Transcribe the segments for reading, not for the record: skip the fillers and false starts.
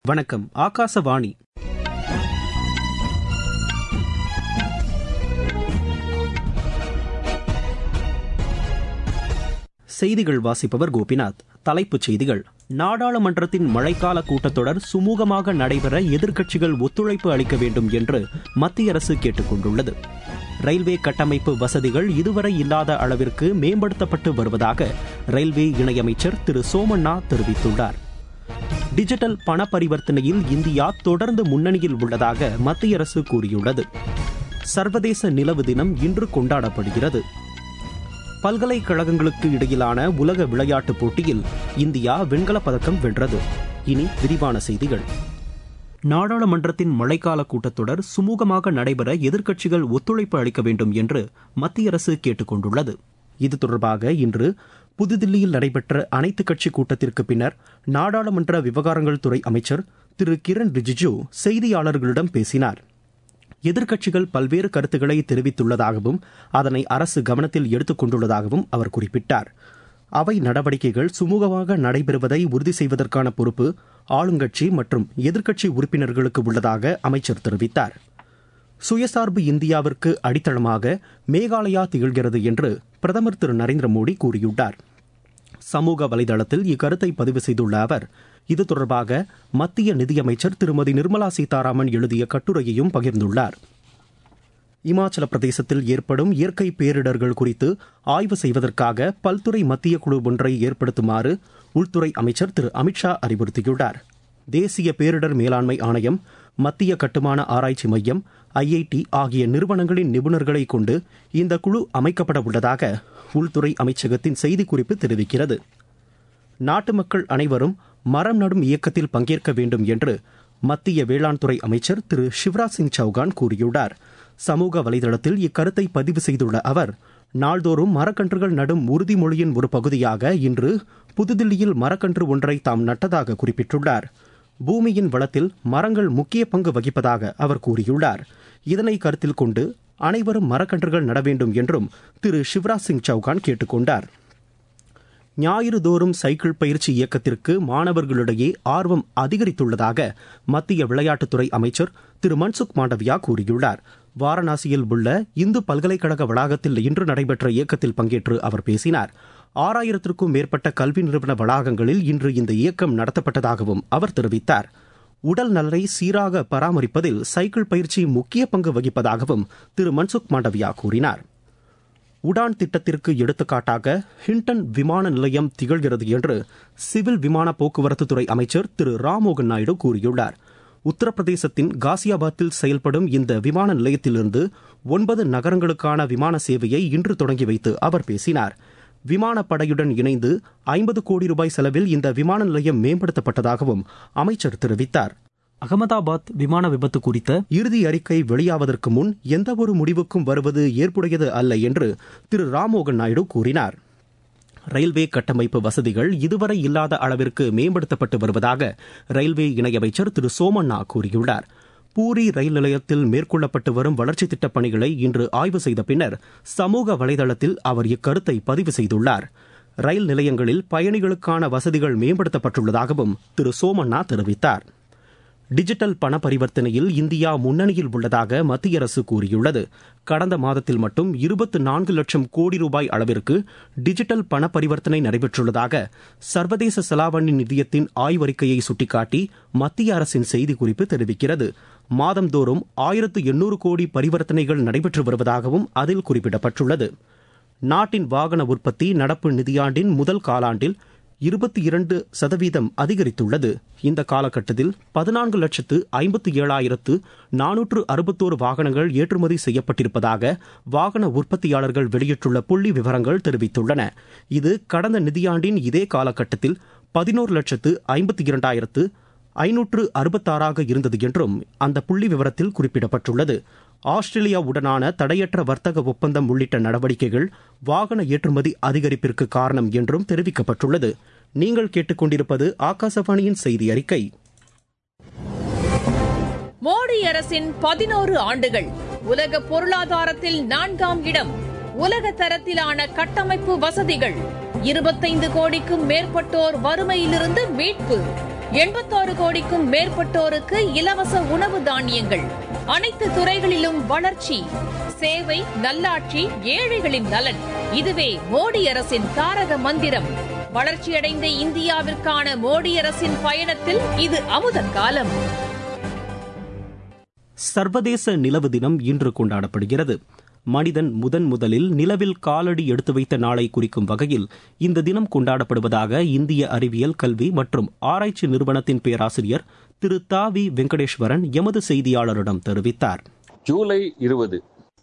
வணக்கம். ஆகாசவாணி. செய்திகள் வாசிப்பவர் கோபிநாத். தலைப்புச் செய்திகள். நாடாளுமன்றத்தின் மழைக்கால கூட்டத்தொடர் சுமூகமாக நடைபெற எதிர்க்கட்சிகள் ஒத்துழைப்பு அளிக்க வேண்டும் என்று மத்திய அரசு கேட்டுக் கொண்டுள்ளது. ரயில்வே கட்டமைப்பு வசதிகள் இதுவரை இல்லாத அளவிற்கு மேம்படுத்தப்பட்டு வருவதாக ரயில்வே இணையமைச்சர் திரு சோமண்ணா தெரிவித்துள்ளார். டிஜிட்டல் பண பரிவர்த்தனையில் இந்தியா தொடர்ந்து முன்னணியில் உள்ளதாக மத்திய அரசு கூறியுள்ளது. சர்வதேச நிலவு தினம் இன்று கொண்டாடப்படுகிறது. பல்கலைக்கழகங்களுக்கு இடையிலான உலக விளையாட்டுப் போட்டியில் இந்தியா வெண்கலப் பதக்கம் வென்றது. இனி விரிவான செய்திகள். நாடாளுமன்றத்தின் மழைக்கால கூட்டத்தொடர் சுமூகமாக நடைபெற எதிர்க்கட்சிகள் ஒத்துழைப்பு அளிக்க வேண்டும் என்று மத்திய அரசு கேட்டுக் கொண்டுள்ளது. இது தொடர்பாக இன்று புதுதில்லியில் நடைபெற்ற அனைத்துக் கட்சி கூட்டத்திற்கு பின்னர் நாடாளுமன்ற விவகாரங்கள் துறை அமைச்சர் திரு கிரண் ரிஜிஜு செய்தியாளர்களிடம் பேசினார். எதிர்க்கட்சிகள் பல்வேறு கருத்துக்களை தெரிவித்துள்ளதாகவும் அதனை அரசு கவனத்தில் எடுத்துக் கொண்டுள்ளதாகவும் அவர் குறிப்பிட்டார். அவை நடவடிக்கைகள் சுமூகமாக நடைபெறுவதை உறுதி செய்வதற்கான பொறுப்பு ஆளுங்கட்சி மற்றும் எதிர்க்கட்சி உறுப்பினர்களுக்கு உள்ளதாக அமைச்சர் தெரிவித்தார். சுயசார்பு இந்தியாவிற்கு அடித்தளமாக மேகாலயா திகழ்கிறது என்று பிரதமர் திரு நரேந்திர மோடி கூறியுள்ளார். சமூக வலைதளத்தில் இக்கருத்தை பதிவு செய்துள்ள அவர் இது தொடர்பாக மத்திய நிதியமைச்சர் திருமதி நிர்மலா சீதாராமன் எழுதிய கட்டுரையையும் பகிர்ந்துள்ளார். இமாச்சல பிரதேசத்தில் ஏற்படும் இயற்கை பேரிடர்கள் குறித்து ஆய்வு செய்வதற்காக பல்துறை மத்திய குழு ஒன்றை ஏற்படுத்துமாறு உள்துறை அமைச்சர் திரு அமித்ஷா அறிவுறுத்தியுள்ளார். தேசிய பேரிடர் மேலாண்மை ஆணையம், மத்திய கட்டுமான ஆராய்ச்சி மையம், IIT ஆகிய நிறுவனங்களின் நிபுணர்களை கொண்டு இந்த குழு அமைக்கப்பட உள்ளதாக உள்துறை அமைச்சகத்தின் செய்திக்குறிப்பு தெரிவிக்கிறது. நாட்டு மக்கள் அனைவரும் மரம் நடும் இயக்கத்தில் பங்கேற்க வேண்டும் என்று மத்திய வேளாண் துறை அமைச்சர் திரு சிவராஜ் சிங் சௌகான் கூறியுள்ளார். சமூக வலைதளத்தில் இக்கருத்தை பதிவு செய்துள்ள அவர் நாள்தோறும் மரக்கன்றுகள் நடும் உறுதிமொழியின் ஒரு பகுதியாக இன்று புதுதில்லியில் மரக்கன்று ஒன்றை தாம் நட்டதாக குறிப்பிட்டுள்ளார். பூமியின் வளத்தில் மரங்கள் முக்கிய பங்கு வகிப்பதாக அவர் கூறியுள்ளார். இதனை கருத்தில் கொண்டு அனைவரும் மரக்கன்றுகள் நட வேண்டும் என்றும் திரு சிவராஜ் சிங் சௌகான் கேட்டுக் கொண்டார். ஞாயிறு தோறும் சைக்கிள் பயிற்சி இயக்கத்திற்கு மாணவர்களிடையே ஆர்வம் அதிகரித்துள்ளதாக மத்திய விளையாட்டுத்துறை அமைச்சர் திரு மன்சுக் மாண்டவியா கூறியுள்ளார். வாரணாசியில் உள்ள இந்து பல்கலைக்கழக வளாகத்தில் இன்று நடைபெற்ற இயக்கத்தில் பங்கேற்று அவர் பேசினார். 6000க்கும் மேற்பட்ட கல்வி நிறுவன வளாகங்களில் இன்று இந்த இயக்கம் நடத்தப்பட்டதாகவும் அவர் தெரிவித்தார். உடல் நலனை சீராக பராமரிப்பதில் சைக்கிள் பயிற்சி முக்கிய பங்கு வகிப்பதாகவும் திரு மன்சுக் மாண்டவியா கூறினார். உடான் திட்டத்திற்கு எடுத்துக்காட்டாக ஹிண்டன் விமான நிலையம் திகழ்கிறது என்று சிவில் விமான போக்குவரத்து துறை அமைச்சர் திரு ராம்மோகன் நாயுடு கூறியுள்ளார். உத்தரப்பிரதேசத்தின் காசியாபாத்தில் செயல்படும் இந்த விமான நிலையத்திலிருந்து 9 நகரங்களுக்கான விமான சேவையை இன்று தொடங்கி வைத்து அவர் பேசினார். விமானப்படையுடன் இணைந்து 50 கோடி ரூபாய் செலவில் இந்த விமான நிலையம் மேம்படுத்தப்பட்டதாகவும் அமைச்சர் தெரிவித்தார். அகமதாபாத் விமான விபத்து குறித்த இறுதி அறிக்கை வெளியாவதற்கு முன் எந்தவொரு முடிவுக்கும் வருவது ஏற்புடையது அல்ல என்று திரு ராம்மோகன் நாயுடு கூறினார். ரயில்வே கட்டமைப்பு வசதிகள் இதுவரை இல்லாத அளவிற்கு மேம்படுத்தப்பட்டு வருவதாக ரயில்வே இணையமைச்சர் திரு சோமண்ணா கூறியுள்ளார். பூரி ரயில் நிலையத்தில் மேற்கொள்ளப்பட்டு வரும் வளர்ச்சித் திட்டப் பணிகளை இன்று ஆய்வு செய்த பின்னர் சமூக வலைதளத்தில் அவர் இக்கருத்தை பதிவு செய்துள்ளார். ரயில் நிலையங்களில் பயணிகளுக்கான வசதிகள் மேம்படுத்தப்பட்டுள்ளதாகவும் திரு சோமண்ணா தெரிவித்தார். டிஜிட்டல் பண பரிவர்த்தனையில் இந்தியா முன்னணியில் உள்ளதாக மத்திய அரசு கூறியுள்ளது. கடந்த மாதத்தில் மட்டும் 24 லட்சம் கோடி ரூபாய் அளவிற்கு டிஜிட்டல் பண பரிவர்த்தனை நடைபெற்றுள்ளதாக சர்வதேச செலாவணி நிதியத்தின் ஆய்வறிக்கையை சுட்டிக்காட்டி மத்திய அரசின் செய்திக்குறிப்பு தெரிவிக்கிறது. மாதந்தோறும் 1800 கோடி பரிவர்த்தனைகள் நடைபெற்று வருவதாகவும் அதில் குறிப்பிடப்பட்டுள்ளது. நாட்டின் வாகன உற்பத்தி நடப்பு நிதியாண்டின் முதல் காலாண்டில் 22% அதிகரித்துள்ளது. இந்த காலகட்டத்தில் 14,57,461 வாகனங்கள் ஏற்றுமதி செய்யப்பட்டிருப்பதாக வாகன உற்பத்தியாளர்கள் வெளியிட்டுள்ள புள்ளி விவரங்கள் தெரிவித்துள்ளன. இது கடந்த நிதியாண்டின் இதே காலகட்டத்தில் 11,52,566 இருந்தது என்றும் அந்த புள்ளி விவரத்தில் குறிப்பிடப்பட்டுள்ளது. ஆஸ்திரேலியாவுடனான தடையற்ற வர்த்தக ஒப்பந்தம் உள்ளிட்ட நடவடிக்கைகள் வாகன ஏற்றுமதி அதிகரிப்பிற்கு காரணம் என்றும் தெரிவிக்கப்பட்டுள்ளது. நீங்கள் கேட்டுக்கொண்டிருப்பது ஆகாசவாணியின் செய்தி அறிக்கை. மோடி அரசின் 11 ஆண்டுகள் உலக பொருளாதாரத்தில் 4ஆம் இடம். உலக தரத்திலான கட்டமைப்பு வசதிகள், 25 கோடிக்கும் மேற்பட்டோர் வறுமையிலிருந்து மீட்பு, 86 கோடிக்கும் மேற்பட்டோருக்கு இலவச உணவு தானியங்கள். அனைத்து துறைகளிலும் வளர்ச்சி. சேவை, நல்லாட்சி, ஏழைகளின் நலன். இதுவே மோடி அரசின் தாரக மந்திரம். வளர்ச்சியடைந்த இந்தியாவிற்கான மோடி அரசின் பயணத்தில் இது அமுத காலம். சர்வதேச நிலவு தினம் இன்று கொண்டாடப்படுகிறது. மனிதன் முதலில் நிலவில் காலடி எடுத்து வைத்த நாளை குறிக்கும் வகையில் இந்த தினம் கொண்டாடப்படுவதாக இந்திய அறிவியல், கல்வி மற்றும் ஆராய்ச்சி நிறுவனத்தின் பேராசிரியர் திரு தாவி வெங்கடேஸ்வரன் எமது செய்தியாளரிடம் தெரிவித்தார். ஜூலை 20,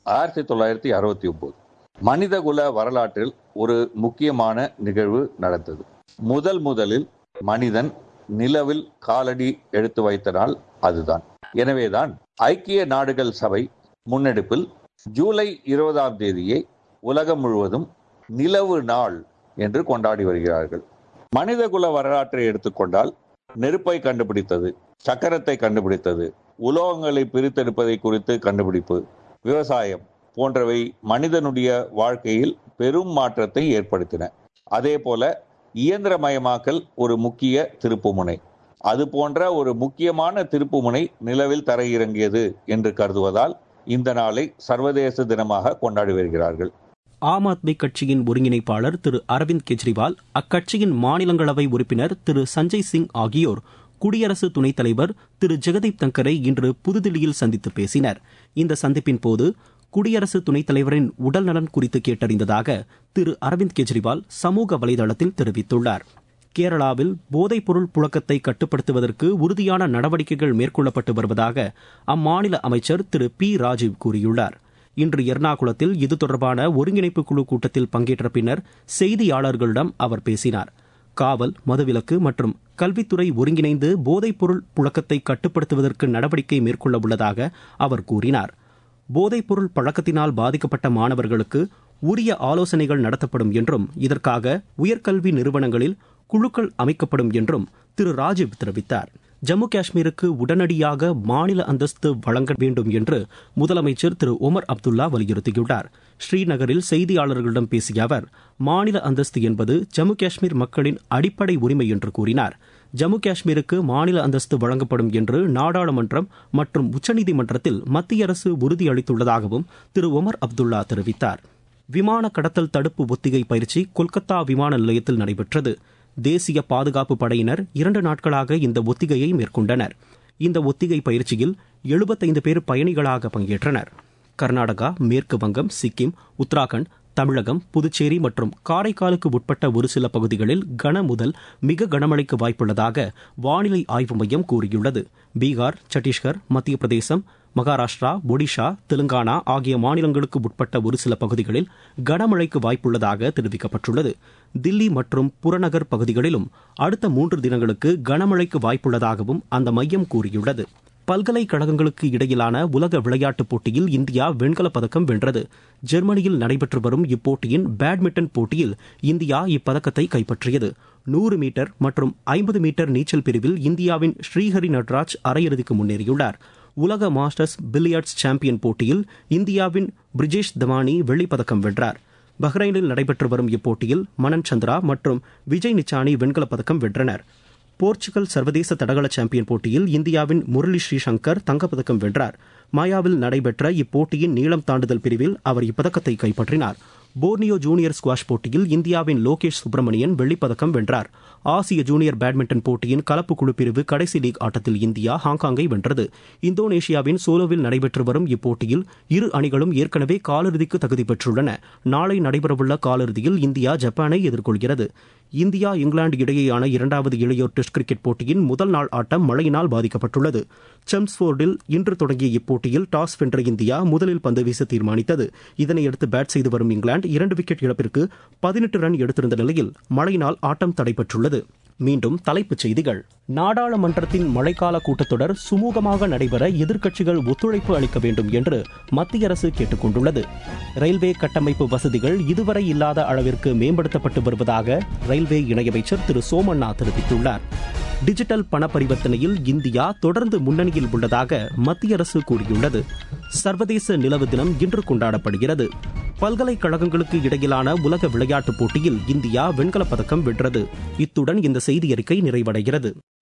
1969 மனிதகுல வரலாற்றில் ஒரு முக்கியமான நிகழ்வு நடந்தது. முதலில் மனிதன் நிலவில் காலடி எடுத்து வைத்த நாள் அதுதான். எனவேதான் ஐக்கிய நாடுகள் சபை முன்னெடுப்பில் ஜூலை 20ஆம் தேதியை உலகம் முழுவதும் நிலவு நாள் என்று கொண்டாடி வருகிறார்கள். மனிதகுல வரலாற்றை எடுத்துக்கொண்டால் நெருப்பை கண்டுபிடித்தது, சக்கரத்தை கண்டுபிடித்தது, உலோகங்களை பிரித்தெடுப்பதை குறித்து கண்டுபிடிப்பு, விவசாயம் போன்றவை மனிதனுடைய வாழ்க்கையில் பெரும் மாற்றத்தை ஏற்படுத்தின. அதே போல இயந்திரமயமாக்கல் ஒரு முக்கிய திருப்புமுனை. அது போன்ற ஒரு முக்கியமான திருப்புமுனை நிலவில் தரையிறங்கியது என்று கருதுவதால் இந்த நாளை சர்வதேச தினமாக கொண்டாடி வருகிறார்கள். ஆம் ஆத்மி கட்சியின் ஒருங்கிணைப்பாளர் திரு அரவிந்த் கெஜ்ரிவால், அக்கட்சியின் மாநிலங்களவை உறுப்பினர் திரு சஞ்சய் சிங் ஆகியோர் குடியரசு துணைத் தலைவர் திரு ஜெகதீப் தங்கரை இன்று புதுதில்லியில் சந்தித்து பேசினர். இந்த சந்திப்பின் போது குடியரசு துணைத் தலைவரின் உடல்நலன் குறித்து கேட்டறிந்ததாக திரு அரவிந்த் கெஜ்ரிவால் சமூக வலைதளத்தில் தெரிவித்துள்ளார். கேரளாவில் போதைப்பொருள் புழக்கத்தை கட்டுப்படுத்துவதற்கு உறுதியான நடவடிக்கைகள் மேற்கொள்ளப்பட்டு வருவதாக அம்மாநில அமைச்சர் திரு பி ராஜீவ் கூறியுள்ளார். இன்று எர்ணாகுளத்தில் இது தொடர்பான ஒருங்கிணைப்பு குழு கூட்டத்தில் பங்கேற்ற பின்னர் செய்தியாளர்களிடம் அவர் பேசினார். காவல், மதுவிலக்கு மற்றும் கல்வித்துறை ஒருங்கிணைந்து போதைப்பொருள் புழக்கத்தை கட்டுப்படுத்துவதற்கு நடவடிக்கை மேற்கொள்ள உள்ளதாக அவர் கூறினார். போதைப்பொருள் பழக்கத்தினால் பாதிக்கப்பட்ட மாணவர்களுக்கு உரிய ஆலோசனைகள் நடத்தப்படும் என்றும் இதற்காக உயர்கல்வி நிறுவனங்களில் குழுக்கள் அமைக்கப்படும் என்றும் திரு ராஜீவ் தெரிவித்தார். ஜம்மு காஷ்மீருக்கு உடனடியாக மாநில அந்தஸ்து வழங்க வேண்டும் என்று முதலமைச்சர் திரு ஒமர் அப்துல்லா வலியுறுத்தியுள்ளார். ஸ்ரீநகரில் செய்தியாளர்களிடம் பேசிய அவர், மாநில அந்தஸ்து என்பது ஜம்மு காஷ்மீர் மக்களின் அடிப்படை உரிமை என்று கூறினார். ஜம்மு காஷ்மீருக்கு மாநில அந்தஸ்து வழங்கப்படும் என்று நாடாளுமன்றம் மற்றும் உச்சநீதிமன்றத்தில் மத்திய அரசு உறுதியளித்துள்ளதாகவும் திரு ஒமர் அப்துல்லா தெரிவித்தார். விமான கடத்தல் தடுப்பு ஒத்திகை பயிற்சி கொல்கத்தா விமான நிலையத்தில் நடைபெற்றது. தேசிய பாதுகாப்பு படையினர் 2 நாட்களாக இந்த ஒத்திகையை மேற்கொண்டனர். இந்த ஒத்திகை பயிற்சியில் 75 பேர் பயணிகளாக பங்கேற்றனர். கர்நாடகா, மேற்கு வங்கம், சிக்கிம், உத்தராகண்ட், தமிழகம், புதுச்சேரி மற்றும் காரைக்காலுக்கு உட்பட்ட ஒரு சில பகுதிகளில் கன முதல் மிக கனமழைக்கு வாய்ப்புள்ளதாக வானிலை ஆய்வு மையம் கூறியுள்ளது. பீகார், சத்தீஸ்கர், மத்திய பிரதேசம், மகாராஷ்டிரா, ஒடிஷா, தெலுங்கானா ஆகிய மாநிலங்களுக்கு உட்பட்ட ஒரு சில பகுதிகளில் கனமழைக்கு வாய்ப்புள்ளதாக தெரிவிக்கப்பட்டுள்ளது. தில்லி மற்றும் புறநகர் பகுதிகளிலும் அடுத்த 3 தினங்களுக்கு கனமழைக்கு வாய்ப்புள்ளதாகவும் அந்த மையம் கூறியுள்ளது. பல்கலைக்கழகங்களுக்கு இடையிலான உலக விளையாட்டுப் போட்டியில் இந்தியா வெண்கலப் பதக்கம் வென்றது. ஜெர்மனியில் நடைபெற்று வரும் இப்போட்டியின் பேட்மிண்டன் போட்டியில் இந்தியா இப்பதக்கத்தை கைப்பற்றியது. 100 மீட்டர் மற்றும் 50 மீட்டர் நீச்சல் பிரிவில் இந்தியாவின் ஸ்ரீஹரி நட்ராஜ் அரையிறுதிக்கு முன்னேறியுள்ளார். உலக மாஸ்டர்ஸ் பில்லியர்ட்ஸ் சாம்பியன் போட்டியில் இந்தியாவின் பிரிஜேஷ் தமானி வெள்ளிப்பதக்கம் வென்றார். பஹ்ரைனில் நடைபெற்று வரும் இப்போட்டியில் மனன் சந்திரா மற்றும் விஜய் நிச்சானி வெண்கலப் பதக்கம் வென்றனர். போர்ச்சுகல் சர்வதேச தடகள சாம்பியன் போட்டியில் இந்தியாவின் முரளி ஸ்ரீசங்கர் தங்கப்பதக்கம் வென்றார். மாயாவில் நடைபெற்ற இப்போட்டியின் நீளம் தாண்டுதல் பிரிவில் அவர் இப்பதக்கத்தை கைப்பற்றினார். போர்னியோ ஜூனியர் ஸ்குவாஷ் போட்டியில் இந்தியாவின் லோகேஷ் சுப்பிரமணியன் வெள்ளிப்பதக்கம் வென்றார். ஆசிய ஜூனியர் பேட்மிண்டன் போட்டியின் கலப்பு குழு பிரிவு கடைசி லீக் ஆட்டத்தில் இந்தியா ஹாங்காங்கை வென்றது. இந்தோனேஷியாவின் சோலோவில் நடைபெற்று வரும் இப்போட்டியில் இரு அணிகளும் ஏற்கனவே காலிறுதிக்கு தகுதி பெற்றுள்ளன. நாளை நடைபெறவுள்ள காலிறுதியில் இந்தியா ஜப்பானை எதிர்கொள்கிறது. இந்தியா, இங்கிலாந்து இடையேயான 2வது இளையோர் டெஸ்ட் கிரிக்கெட் போட்டியின் முதல் நாள் ஆட்டம் மழையினால் பாதிக்கப்பட்டுள்ளது. செம்ஸ்போர்டில் இன்று தொடங்கிய இப்போட்டியில் டாஸ் வென்ற இந்தியா முதலில் பந்து வீச தீர்மானித்தது. இதனையடுத்து பேட் செய்து வரும் இங்கிலாந்து 2 விக்கெட் இழப்பிற்கு 18 ரன் எடுத்திருந்த நிலையில் மழையினால் ஆட்டம் தடைபட்டுள்ளது. மீண்டும் தலைப்புச் செய்திகள். நாடாளுமன்றத்தின் மழைக்கால கூட்டத்தொடர் சுமூகமாக நடைபெற எதிர்க்கட்சிகள் ஒத்துழைப்பு அளிக்க வேண்டும் என்று மத்திய அரசு கேட்டுக் கொண்டுள்ளது. ரயில்வே கட்டமைப்பு வசதிகள் இதுவரை இல்லாத அளவிற்கு மேம்படுத்தப்பட்டு வருவதாக ரயில்வே இணையமைச்சர் திரு சோமண்ணா தெரிவித்துள்ளார். டிஜிட்டல் பண பரிவர்த்தனையில் இந்தியா தொடர்ந்து முன்னணியில் உள்ளதாக மத்திய அரசு கூறியுள்ளது. சர்வதேச நிலவு தினம் இன்று கொண்டாடப்படுகிறது. பல்கலைக்கழகங்களுக்கு இடையிலான உலக விளையாட்டுப் போட்டியில் இந்தியா வெண்கலப் பதக்கம் வென்றது. இத்துடன் இந்த செய்தியறிக்கை நிறைவடைகிறது.